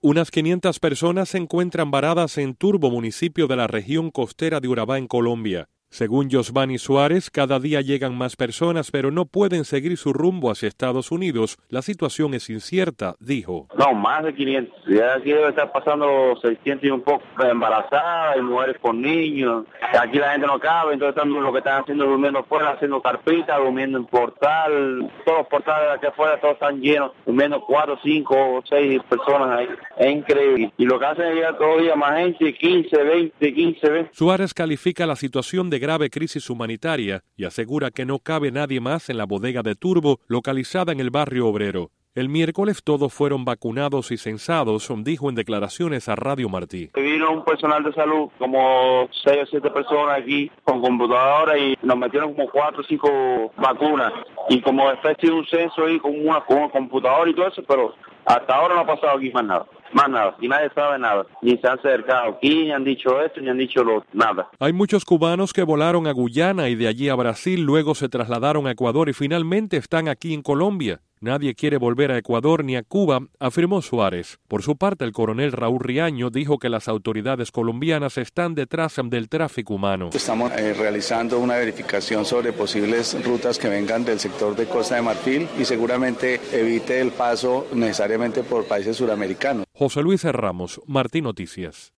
Unas 500 personas se encuentran varadas en Turbo, municipio de la región costera de Urabá, en Colombia. Según Josvani Suárez, cada día llegan más personas, pero no pueden seguir su rumbo hacia Estados Unidos. La situación es incierta, dijo. No, más de 500. Ya aquí debe estar pasando 600 y un poco embarazadas y mujeres con niños. Aquí la gente no cabe, entonces lo que están haciendo es durmiendo afuera, haciendo carpitas, durmiendo en portal. Todos los portales de aquí afuera, todos están llenos, durmiendo 4, 5 o 6 personas ahí. Es increíble. Y lo que hacen es llegar todos los días más gente, 15, 20. Suárez califica la situación de grave crisis humanitaria y asegura que no cabe nadie más en la bodega de Turbo, localizada en el barrio obrero. El miércoles todos fueron vacunados y censados, dijo en declaraciones a Radio Martí. Vino un personal de salud, como 6 o 7 personas aquí con computadora y nos metieron como 4 o 5 vacunas. Y como especie de un censo ahí con una computadora y todo eso, pero hasta ahora no ha pasado aquí más nada, y nadie sabe nada, ni se han acercado aquí, ni han dicho esto, ni han dicho nada. Hay muchos cubanos que volaron a Guyana y de allí a Brasil, luego se trasladaron a Ecuador y finalmente están aquí en Colombia. Nadie quiere volver a Ecuador ni a Cuba, afirmó Suárez. Por su parte, el coronel Raúl Riaño dijo que las autoridades colombianas están detrás del tráfico humano. Estamos realizando una verificación sobre posibles rutas que vengan del sector de Costa de Marfil y seguramente evite el paso necesariamente por países suramericanos. José Luis Ramos, Martí Noticias.